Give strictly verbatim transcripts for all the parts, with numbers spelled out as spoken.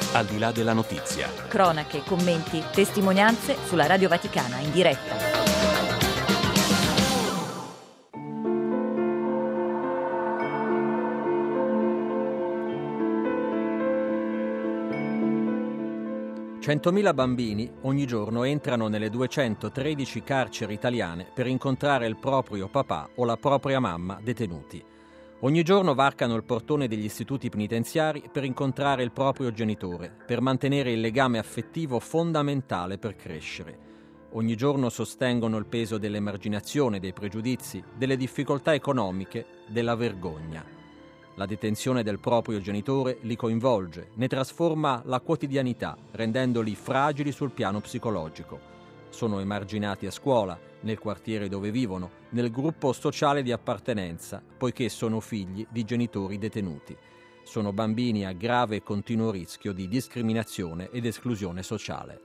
Al di là della notizia. Cronache, commenti, testimonianze sulla Radio Vaticana in diretta. centomila bambini ogni giorno entrano nelle duecentotredici carceri italiane per incontrare il proprio papà o la propria mamma detenuti. Ogni giorno varcano il portone degli istituti penitenziari per incontrare il proprio genitore, per mantenere il legame affettivo fondamentale per crescere. Ogni giorno sostengono il peso dell'emarginazione, dei pregiudizi, delle difficoltà economiche, della vergogna. La detenzione del proprio genitore li coinvolge, ne trasforma la quotidianità, rendendoli fragili sul piano psicologico. Sono emarginati a scuola, nel quartiere dove vivono, nel gruppo sociale di appartenenza, poiché sono figli di genitori detenuti. Sono bambini a grave e continuo rischio di discriminazione ed esclusione sociale.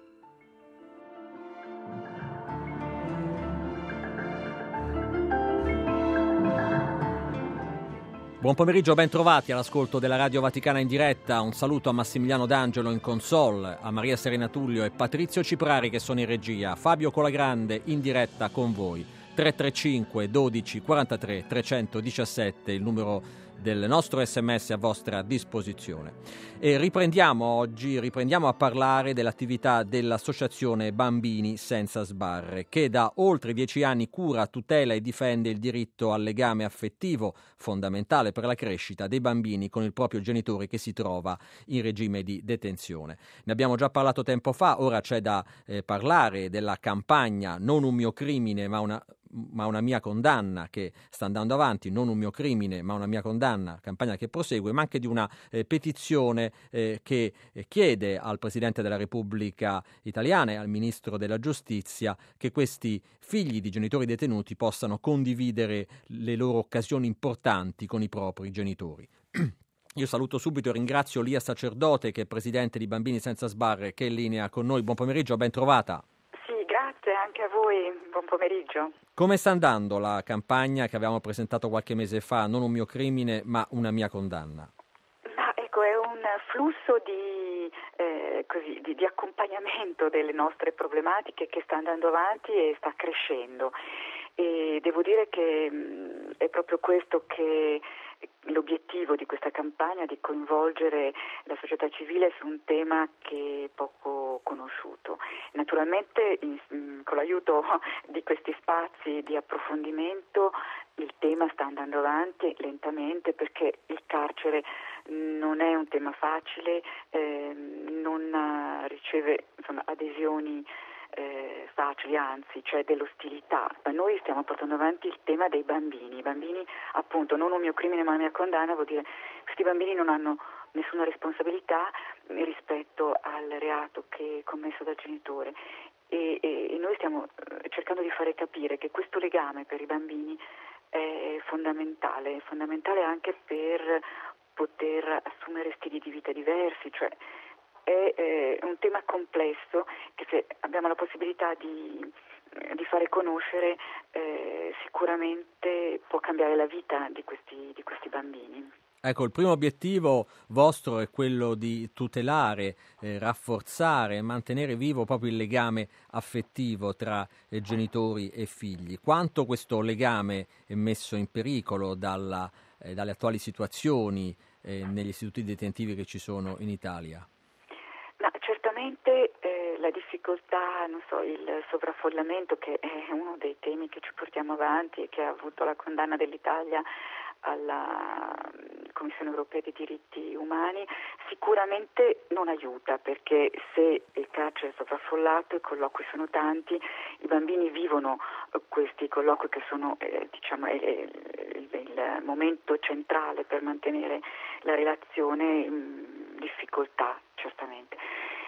Buon pomeriggio, ben trovati all'ascolto della Radio Vaticana in diretta. Un saluto a Massimiliano D'Angelo in console, a Maria Serena Tullio e Patrizio Ciprari che sono in regia. Fabio Colagrande in diretta con voi. tre tre cinque dodici quarantatré trecentodiciassette il numero del nostro sms a vostra disposizione. E riprendiamo oggi, riprendiamo a parlare dell'attività dell'Associazione Bambini Senza Sbarre, che da oltre dieci anni cura, tutela e difende il diritto al legame affettivo, fondamentale per la crescita dei bambini con il proprio genitore che si trova in regime di detenzione. Ne abbiamo già parlato tempo fa, ora c'è da eh, parlare della campagna Non un mio crimine ma una ma una mia condanna, che sta andando avanti, Non un mio crimine ma una mia condanna, campagna che prosegue, ma anche di una eh, petizione eh, che eh, chiede al Presidente della Repubblica italiana e al Ministro della Giustizia che questi figli di genitori detenuti possano condividere le loro occasioni importanti con i propri genitori. Io saluto subito e ringrazio Lia Sacerdote, che è Presidente di Bambini Senza Sbarre, che è in linea con noi. Buon pomeriggio, ben trovata. Grazie anche a voi, buon pomeriggio. Come sta andando la campagna che avevamo presentato qualche mese fa, Non un mio crimine ma una mia condanna? Ma ecco, è un flusso di, eh, così, di, di accompagnamento delle nostre problematiche che sta andando avanti e sta crescendo. E devo dire che mh, è proprio questo che l'obiettivo di questa campagna, di coinvolgere la società civile su un tema che è poco conosciuto. Naturalmente in, con l'aiuto di questi spazi di approfondimento il tema sta andando avanti lentamente, perché il carcere non è un tema facile, eh, non riceve insomma, adesioni Eh, facili, anzi c'è dell'ostilità, ma noi stiamo portando avanti il tema dei bambini. I bambini, appunto, non un mio crimine ma una mia condanna, vuol dire questi bambini non hanno nessuna responsabilità rispetto al reato che è commesso dal genitore e, e, e noi stiamo cercando di fare capire che questo legame per i bambini è fondamentale, è fondamentale anche per poter assumere stili di vita diversi, cioè è eh, un tema complesso che, se abbiamo la possibilità di, di fare conoscere, eh, sicuramente può cambiare la vita di questi, di questi bambini. Ecco, il primo obiettivo vostro è quello di tutelare, eh, rafforzare e mantenere vivo proprio il legame affettivo tra eh, genitori e figli. Quanto questo legame è messo in pericolo dalla, eh, dalle attuali situazioni eh, negli istituti detentivi che ci sono in Italia? Ma certamente eh, la difficoltà, non so, il sovraffollamento, che è uno dei temi che ci portiamo avanti e che ha avuto la condanna dell'Italia alla Commissione Europea dei Diritti Umani, sicuramente non aiuta, perché se il carcere è sovraffollato, i colloqui sono tanti, i bambini vivono questi colloqui che sono eh, diciamo il, il, il momento centrale per mantenere la relazione in difficoltà, certamente.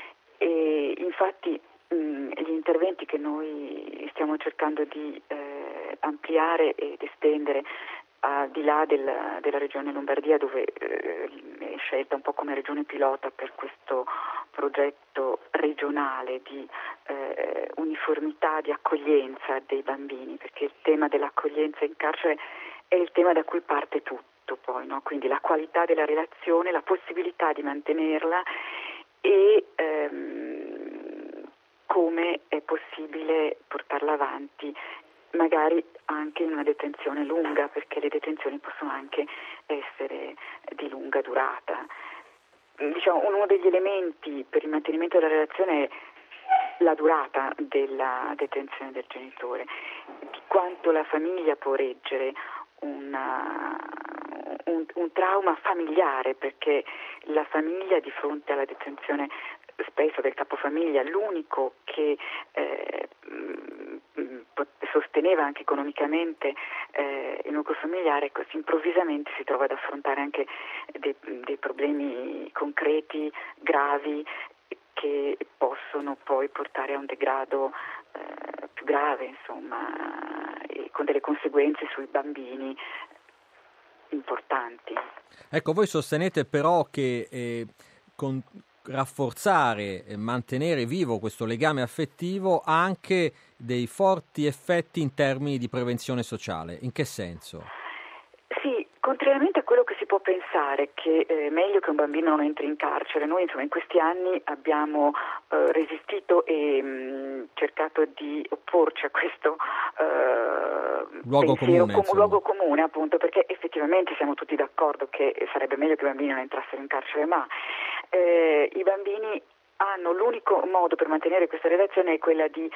E infatti mh, gli interventi che noi stiamo cercando di eh, ampliare ed estendere al di là del, della regione Lombardia, dove eh, è scelta un po' come regione pilota per questo progetto regionale di eh, uniformità, di accoglienza dei bambini, perché il tema dell'accoglienza in carcere è il tema da cui parte tutto poi, no? Quindi la qualità della relazione, la possibilità di mantenerla e ehm, come è possibile portarla avanti, magari anche in una detenzione lunga, perché le detenzioni possono anche essere di lunga durata. Diciamo, uno degli elementi per il mantenimento della relazione è la durata della detenzione del genitore, di quanto la famiglia può reggere una, un, un trauma familiare, perché la famiglia di fronte alla detenzione spesso del capofamiglia, l'unico che eh, sosteneva anche economicamente eh, il nucleo familiare, così improvvisamente si trova ad affrontare anche dei, dei problemi concreti, gravi, che possono poi portare a un degrado eh, più grave, insomma, e con delle conseguenze sui bambini importanti. Ecco, voi sostenete però che eh, con rafforzare e mantenere vivo questo legame affettivo ha anche dei forti effetti in termini di prevenzione sociale. In che senso? Sì, contrariamente a quello che si può pensare, che è meglio che un bambino non entri in carcere, noi insomma in questi anni abbiamo eh, resistito e mh, cercato di opporci a questo eh, luogo pensiero, comune, com- luogo comune, appunto, perché effettivamente siamo tutti d'accordo che sarebbe meglio che i bambini non entrassero in carcere, ma eh, i bambini hanno l'unico modo per mantenere questa relazione è quella di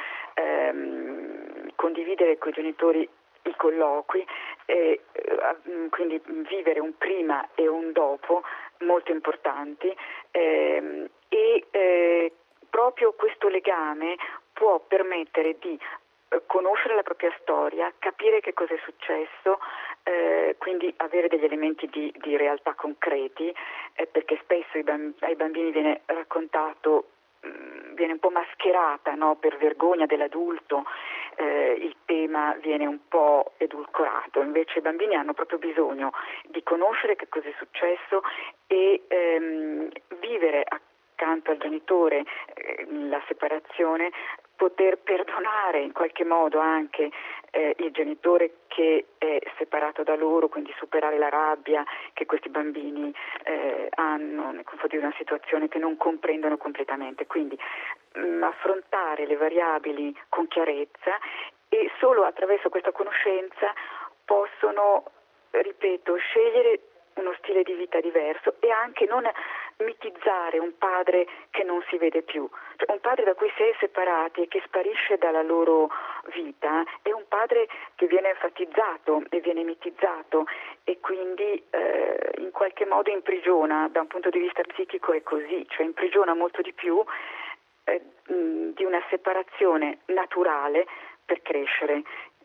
ehm, condividere con i genitori i colloqui, eh, quindi vivere un prima e un dopo molto importanti eh, e eh, proprio questo legame può permettere di eh, conoscere la propria storia, capire che cosa è successo, eh, quindi avere degli elementi di, di realtà concreti, eh, perché spesso ai bambini, ai bambini viene raccontato, mh, viene un po' mascherata, no, per vergogna dell'adulto, eh, il tema viene un po' edulcorato, invece i bambini hanno proprio bisogno di conoscere che cosa è successo e ehm, vivere accanto al genitore eh, la separazione, poter perdonare in qualche modo anche eh, il genitore che è separato da loro, quindi superare la rabbia che questi bambini eh, hanno nei confronti di una situazione che non comprendono completamente, quindi mh, affrontare le variabili con chiarezza, e solo attraverso questa conoscenza possono, ripeto, scegliere uno stile di vita diverso e anche non mitizzare un padre che non si vede più. Cioè, un padre da cui si è separati e che sparisce dalla loro vita è un padre che viene enfatizzato e viene mitizzato e quindi eh, in qualche modo imprigiona, da un punto di vista psichico è così, cioè imprigiona molto di più eh, di una separazione naturale per crescere.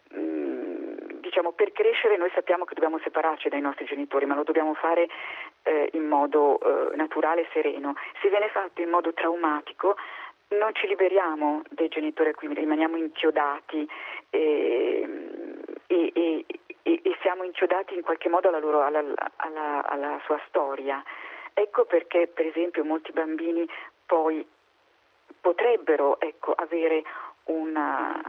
Diciamo, per crescere noi sappiamo che dobbiamo separarci dai nostri genitori, ma lo dobbiamo fare eh, in modo eh, naturale e sereno. Se viene fatto in modo traumatico non ci liberiamo dei genitori, quindi rimaniamo inchiodati e, e, e, e, e siamo inchiodati in qualche modo alla, loro, alla, alla, alla sua storia. Ecco perché per esempio molti bambini poi potrebbero ecco, avere un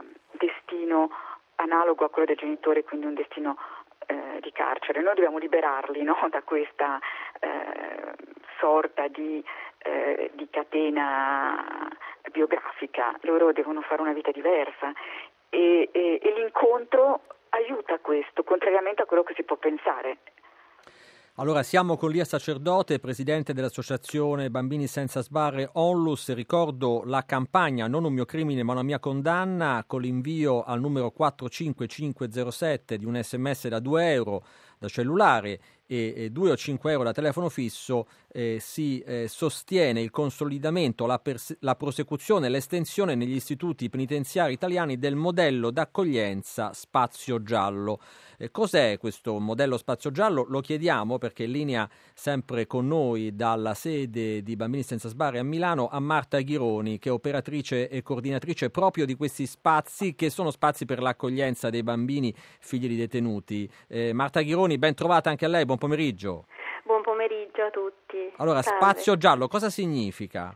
destino analogo a quello del genitore, quindi un destino eh, di carcere. Noi dobbiamo liberarli, no, da questa eh, sorta di, eh, di catena biografica. Loro devono fare una vita diversa e, e, e l'incontro aiuta a questo, contrariamente a quello che si può pensare. Allora, siamo con Lia Sacerdote, presidente dell'associazione Bambini Senza Sbarre Onlus. Ricordo la campagna Non un mio crimine ma una mia condanna, con l'invio al numero quattro cinque cinque zero sette di un sms da due euro da cellulare e, e due o cinque euro da telefono fisso. Eh, si eh, sostiene il consolidamento, la, pers- la prosecuzione e l'estensione negli istituti penitenziari italiani del modello d'accoglienza Spazio Giallo. Eh, cos'è questo modello Spazio Giallo? Lo chiediamo perché in linea sempre con noi dalla sede di Bambini Senza Sbarre a Milano a Marta Ghironi, che è operatrice e coordinatrice proprio di questi spazi, che sono spazi per l'accoglienza dei bambini figli di detenuti. Eh, Marta Ghironi, ben trovata anche a lei, buon pomeriggio. Buon pomeriggio a tutti. Allora, Salve. Spazio Giallo, cosa significa?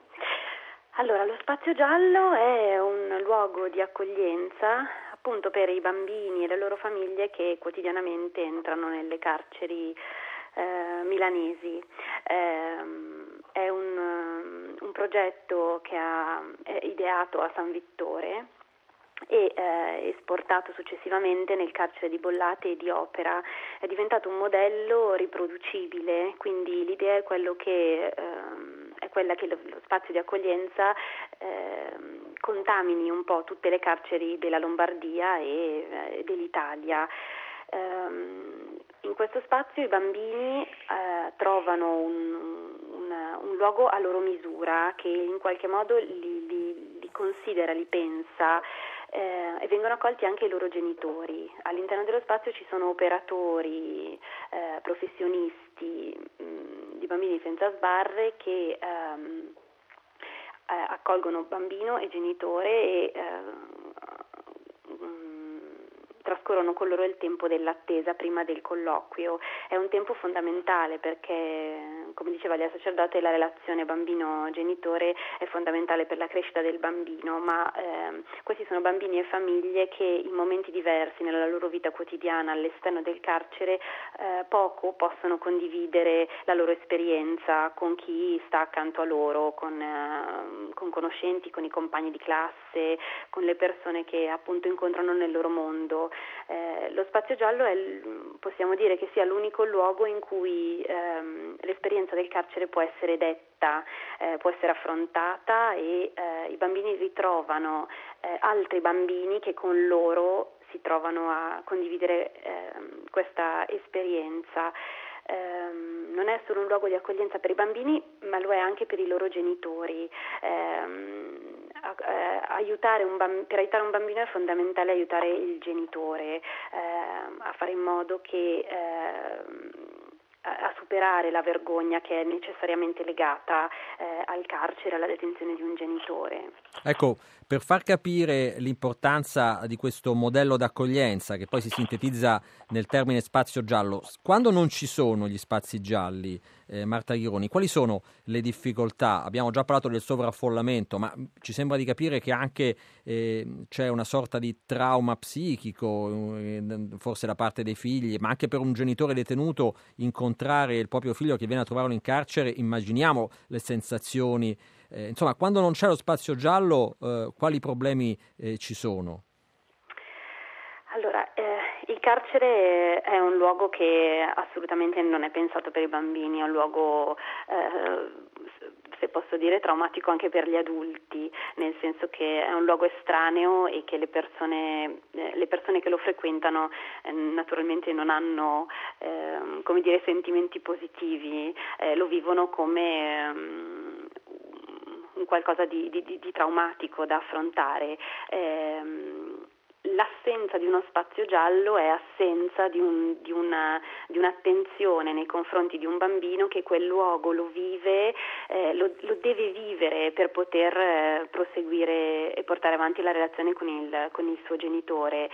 Allora, lo Spazio Giallo è un luogo di accoglienza appunto per i bambini e le loro famiglie che quotidianamente entrano nelle carceri eh, milanesi. Eh, è un, progetto che ha ideato a San Vittore e eh, esportato successivamente nel carcere di Bollate e di Opera. È diventato un modello riproducibile, quindi l'idea è quello che ehm, è quella che lo, lo spazio di accoglienza ehm, contamini un po' tutte le carceri della Lombardia e eh, dell'Italia. Ehm, in questo spazio i bambini eh, trovano un, un, un luogo a loro misura che in qualche modo li, li, li considera, li pensa. Eh, e vengono accolti anche i loro genitori. All'interno dello spazio ci sono operatori, eh, professionisti mh, di bambini senza sbarre che ehm, eh, accolgono bambino e genitore e eh, mh, trascorrono con loro il tempo dell'attesa prima del colloquio. È un tempo fondamentale perché, come diceva Lia Sacerdote, la relazione bambino-genitore è fondamentale per la crescita del bambino, ma ehm, questi sono bambini e famiglie che in momenti diversi nella loro vita quotidiana all'esterno del carcere eh, poco possono condividere la loro esperienza con chi sta accanto a loro, con, eh, con conoscenti, con i compagni di classe, con le persone che appunto incontrano nel loro mondo. Eh, lo spazio giallo è, possiamo dire che sia l'unico luogo in cui ehm, l'esperienza del carcere può essere detta, eh, può essere affrontata e eh, i bambini ritrovano eh, altri bambini che con loro si trovano a condividere eh, questa esperienza. Eh, non è solo un luogo di accoglienza per i bambini, ma lo è anche per i loro genitori. Eh, eh, aiutare un bamb- per aiutare un bambino è fondamentale aiutare il genitore eh, a fare in modo che eh, a superare la vergogna che è necessariamente legata eh, al carcere, alla detenzione di un genitore. Ecco, per far capire l'importanza di questo modello d'accoglienza, che poi si sintetizza nel termine spazio giallo, quando non ci sono gli spazi gialli, eh, Marta Ghironi, quali sono le difficoltà? Abbiamo già parlato del sovraffollamento, ma ci sembra di capire che anche eh, c'è una sorta di trauma psichico, eh, forse da parte dei figli, ma anche per un genitore detenuto incontrare il proprio figlio che viene a trovarlo in carcere, immaginiamo le sensazioni. Eh, insomma, quando non c'è lo spazio giallo, eh, quali problemi eh, ci sono? Allora, eh, il carcere è un luogo che assolutamente non è pensato per i bambini, è un luogo, eh, se posso dire, traumatico anche per gli adulti, nel senso che è un luogo estraneo e che le persone, eh, le persone che lo frequentano eh, naturalmente non hanno, eh, come dire, sentimenti positivi, eh, lo vivono come um, un qualcosa di, di, di traumatico da affrontare. Eh, L'assenza di uno spazio giallo è assenza di, un, di, una, di un'attenzione nei confronti di un bambino che quel luogo lo vive, eh, lo, lo deve vivere per poter eh, proseguire e portare avanti la relazione con il, con il suo genitore.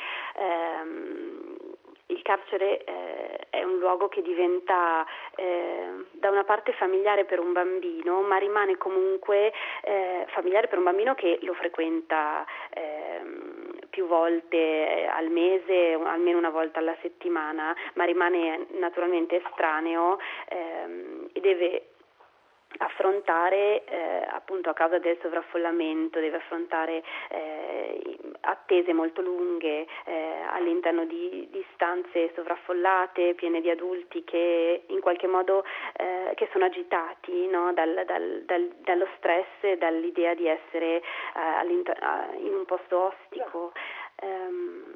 Eh, il carcere eh, è un luogo che diventa eh, da una parte familiare per un bambino, ma rimane comunque eh, familiare per un bambino che lo frequenta eh, più volte al mese, almeno una volta alla settimana, ma rimane naturalmente estraneo eh, e deve affrontare eh, appunto a causa del sovraffollamento, deve affrontare eh, attese molto lunghe eh, all'interno di, di stanze sovraffollate, piene di adulti che in qualche modo eh, che sono agitati, no? dal, dal, dal, dallo stress e dall'idea di essere eh, in un posto ostico. Um,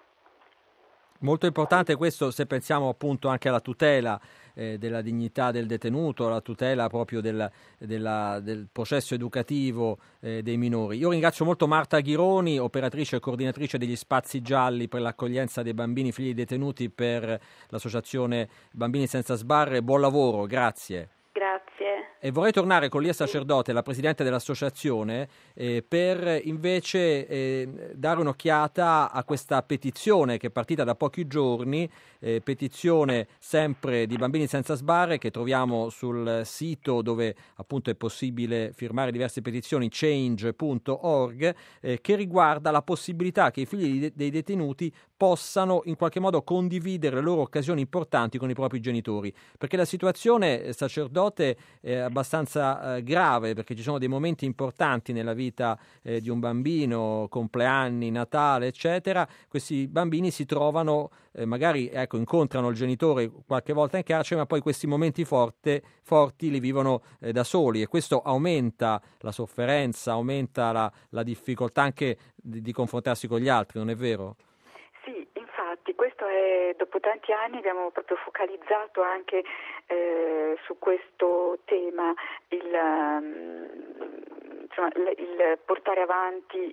Molto importante questo se pensiamo appunto anche alla tutela eh, della dignità del detenuto, alla tutela proprio del, della, del processo educativo eh, dei minori. Io ringrazio molto Marta Ghironi, operatrice e coordinatrice degli spazi gialli per l'accoglienza dei bambini figli detenuti per l'associazione Bambini Senza Sbarre. Buon lavoro, grazie. Grazie. E vorrei tornare con Lia Sacerdote, la presidente dell'associazione, eh, per invece eh, dare un'occhiata a questa petizione che è partita da pochi giorni, eh, petizione sempre di Bambini Senza Sbarre, che troviamo sul sito dove appunto è possibile firmare diverse petizioni, change punto org, eh, che riguarda la possibilità che i figli dei detenuti possano in qualche modo condividere le loro occasioni importanti con i propri genitori, perché la situazione, sacerdote, è abbastanza eh, grave, perché ci sono dei momenti importanti nella vita eh, di un bambino, compleanni, Natale, eccetera. Questi bambini si trovano, eh, magari ecco, incontrano il genitore qualche volta in carcere, ma poi questi momenti forte, forti li vivono eh, da soli, e questo aumenta la sofferenza, aumenta la, la difficoltà anche di, di confrontarsi con gli altri, non è vero? Sì, infatti, questo è, dopo tanti anni abbiamo proprio focalizzato anche eh, su questo tema, il, um, insomma, il, il portare avanti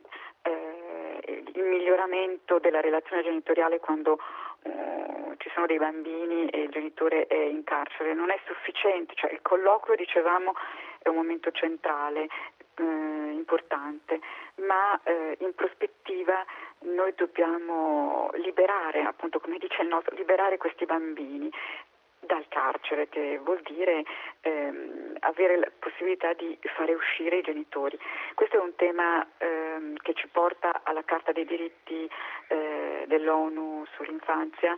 eh, il miglioramento della relazione genitoriale quando uh, ci sono dei bambini e il genitore è in carcere. Non è sufficiente, cioè il colloquio, dicevamo, è un momento centrale, eh, importante, ma eh, in prospettiva noi dobbiamo liberare, appunto come dice il nostro, liberare questi bambini dal carcere, che vuol dire ehm, avere la possibilità di fare uscire i genitori. Questo è un tema ehm, che ci porta alla Carta dei diritti eh, dell'ONU sull'infanzia,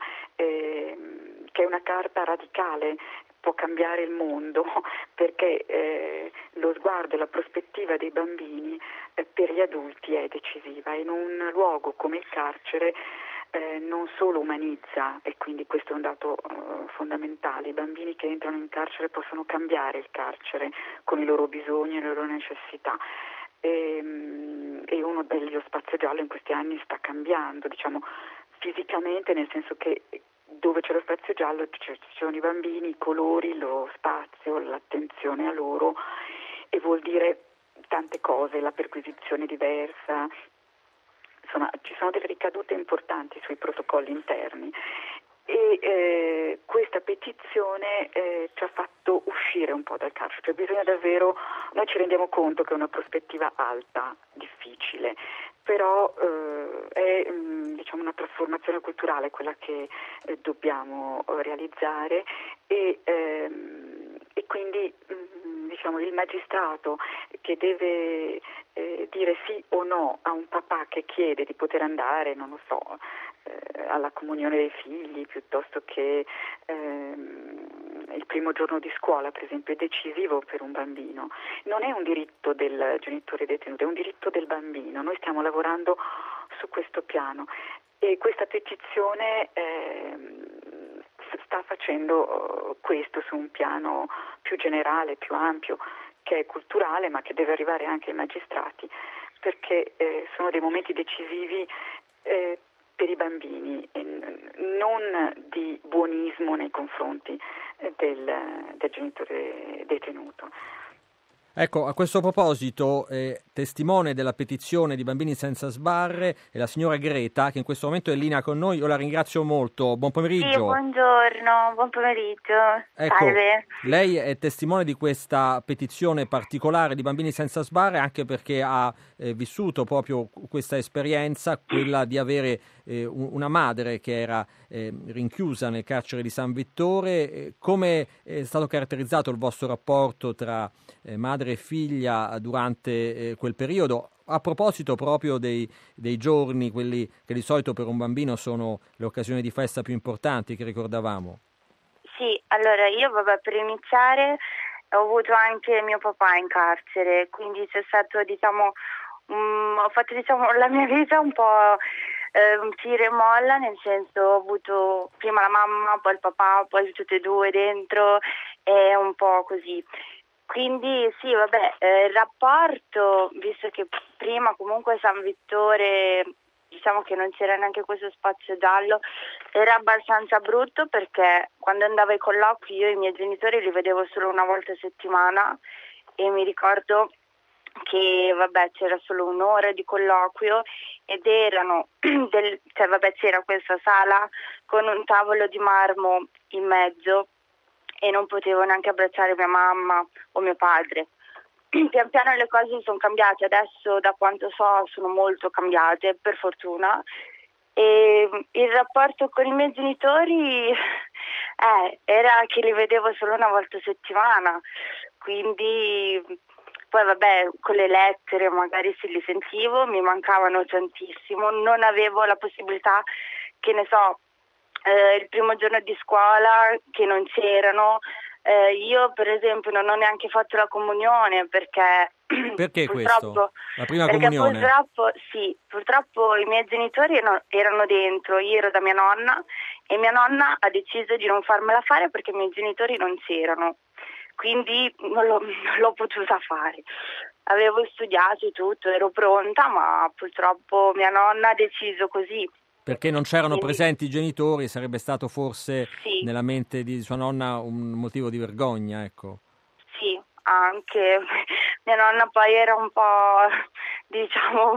ehm, che è una carta radicale, può cambiare il mondo, perché eh, lo sguardo e la prospettiva dei bambini eh, per gli adulti è decisiva. In un luogo come il carcere eh, non solo umanizza, e quindi questo è un dato eh, fondamentale, i bambini che entrano in carcere possono cambiare il carcere con i loro bisogni e le loro necessità. E, e uno dello spazio giallo in questi anni sta cambiando, diciamo fisicamente, nel senso che dove c'è lo spazio giallo ci sono i bambini, i colori, lo spazio, l'attenzione a loro, e vuol dire tante cose, la perquisizione diversa, insomma ci sono delle ricadute importanti sui protocolli interni. E eh, questa petizione eh, ci ha fatto uscire un po' dal carcere, cioè bisogna davvero, noi ci rendiamo conto che è una prospettiva alta, difficile, però eh, è mh, diciamo una trasformazione culturale quella che eh, dobbiamo realizzare, e, ehm, e quindi mh, diciamo il magistrato che deve eh, dire sì o no a un papà che chiede di poter andare, non lo so, eh, alla comunione dei figli, piuttosto che ehm, il primo giorno di scuola, per esempio, è decisivo per un bambino. Non è un diritto del genitore detenuto, è un diritto del bambino. Noi stiamo lavorando su questo piano, e questa petizione ehm, sta facendo questo su un piano più generale, più ampio, che è culturale, ma che deve arrivare anche ai magistrati, perché eh, sono dei momenti decisivi eh, per i bambini, eh, non di buonismo nei confronti eh, del, del genitore detenuto. Ecco, a questo proposito, eh, testimone della petizione di Bambini Senza Sbarre è la signora Greta, che in questo momento è in linea con noi. Io la ringrazio molto. Buon pomeriggio. Sì, buongiorno, buon pomeriggio. Ecco, Salve. lei è testimone di questa petizione particolare di Bambini Senza Sbarre, anche perché ha eh, vissuto proprio questa esperienza, quella di avere eh, una madre che era eh, rinchiusa nel carcere di San Vittore. Eh, come è stato caratterizzato il vostro rapporto tra eh, madre e figlia durante eh, quel periodo, a proposito proprio dei, dei giorni, quelli che di solito per un bambino sono le occasioni di festa più importanti che ricordavamo? Sì, allora io vabbè, per iniziare ho avuto anche mio papà in carcere, quindi c'è stato, diciamo, um, ho fatto, diciamo, la mia vita un po' eh, un tira e molla, nel senso ho avuto prima la mamma, poi il papà, poi tutte e due dentro, e un po' così. Quindi sì, vabbè, eh, il rapporto, visto che prima comunque San Vittore, diciamo che non c'era neanche questo spazio giallo, era abbastanza brutto, perché quando andavo ai colloqui io i miei genitori li vedevo solo una volta a settimana, e mi ricordo che vabbè c'era solo un'ora di colloquio, ed erano del, cioè vabbè c'era questa sala con un tavolo di marmo in mezzo, e non potevo neanche abbracciare mia mamma o mio padre. Pian piano le cose sono cambiate, adesso da quanto so sono molto cambiate, per fortuna, e il rapporto con i miei genitori eh, era che li vedevo solo una volta a settimana, quindi poi vabbè con le lettere magari se li sentivo, mi mancavano tantissimo, non avevo la possibilità che ne so, eh, il primo giorno di scuola che non c'erano. Eh, io per esempio non ho neanche fatto la comunione perché perché purtroppo, questo? La prima perché comunione? Purtroppo sì, purtroppo i miei genitori erano, erano dentro, io ero da mia nonna e mia nonna ha deciso di non farmela fare perché i miei genitori non c'erano, quindi non l'ho, non l'ho potuta fare. Avevo studiato tutto, ero pronta, ma purtroppo mia nonna ha deciso così. Perché non c'erano Quindi, presenti i genitori, sarebbe stato forse sì, nella mente di sua nonna un motivo di vergogna, ecco. Sì, anche mia nonna poi era un po', diciamo,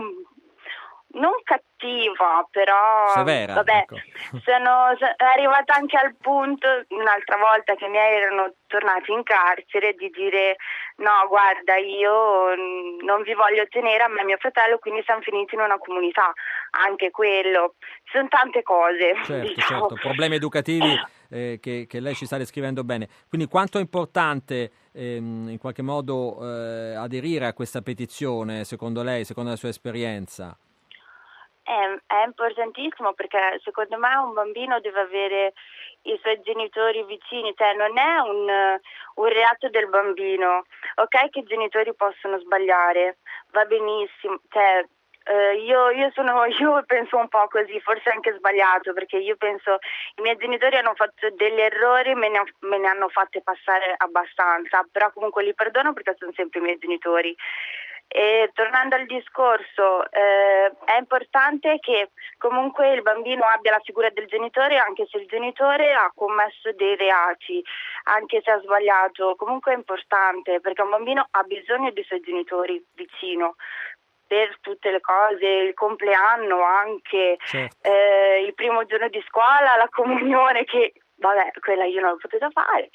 non cattiva, però severa, vabbè, ecco. sono, sono arrivata anche al punto un'altra volta che mi erano tornati in carcere di dire no, guarda, io non vi voglio tenere a me e mio fratello, quindi siamo finiti in una comunità. Anche quello, ci sono tante cose. Certo, diciamo. certo, problemi educativi eh, che, che lei ci sta descrivendo bene. Quindi quanto è importante ehm, in qualche modo eh, aderire a questa petizione, secondo lei, secondo la sua esperienza? È, è importantissimo perché secondo me un bambino deve avere i suoi genitori vicini, cioè non è un, un reato del bambino. Ok che i genitori possono sbagliare, va benissimo, cioè Uh, io, io, sono, io penso un po' così, forse anche sbagliato, perché io penso i miei genitori hanno fatto degli errori, me ne, me ne hanno fatte passare abbastanza, però comunque li perdono perché sono sempre i miei genitori. E tornando al discorso, eh, è importante che comunque il bambino abbia la figura del genitore, anche se il genitore ha commesso dei reati, anche se ha sbagliato, comunque è importante perché un bambino ha bisogno dei suoi genitori vicino per tutte le cose, il compleanno anche, certo. eh, il primo giorno di scuola, la comunione che, vabbè, quella io non l'ho potuta fare,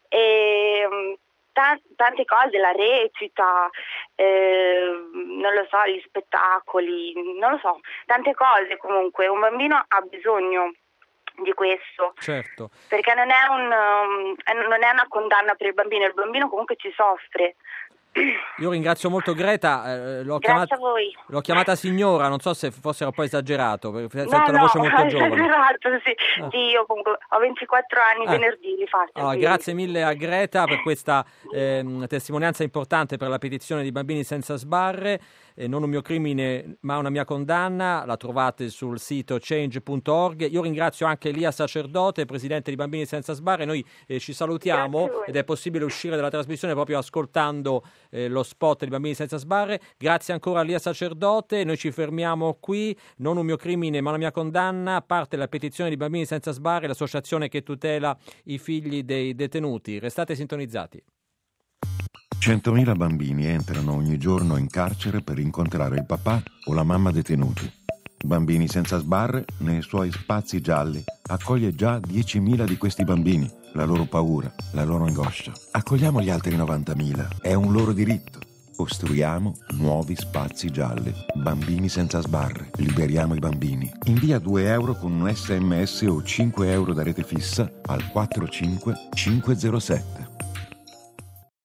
e t- tante cose, la recita, eh, non lo so, gli spettacoli, non lo so, tante cose comunque, un bambino ha bisogno di questo, certo. Perché non è, un, um, non è una condanna per il bambino, il bambino comunque ci soffre. Io ringrazio molto Greta, eh, l'ho, Grazie chiamata, a voi. l'ho chiamata signora, non so se fosse un po' esagerato, perché sento no, la voce no, molto giovane. Esagerato, sì. Ah. Sì, io comunque ho ventiquattro anni, ah. venerdì li faccio. Allora, grazie mille a Greta per questa eh, testimonianza importante per la petizione di Bambini Senza Sbarre. Eh, non un mio crimine ma una mia condanna, la trovate sul sito change punto org. Io ringrazio anche Lia Sacerdote, presidente di Bambini Senza Sbarre. Noi eh, ci salutiamo ed è possibile uscire dalla trasmissione proprio ascoltando eh, lo spot di Bambini Senza Sbarre. Grazie ancora a Lia Sacerdote, noi ci fermiamo qui. Non un mio crimine ma una mia condanna, parte la petizione di Bambini Senza Sbarre, l'associazione che tutela i figli dei detenuti. Restate sintonizzati. centomila bambini entrano ogni giorno in carcere per incontrare il papà o la mamma detenuti. Bambini Senza Sbarre, nei suoi spazi gialli, accoglie già diecimila di questi bambini, la loro paura, la loro angoscia. Accogliamo gli altri novantamila, è un loro diritto. Costruiamo nuovi spazi gialli. Bambini Senza Sbarre, liberiamo i bambini. Invia due euro con un sms o cinque euro da rete fissa al quattro cinque cinque zero sette.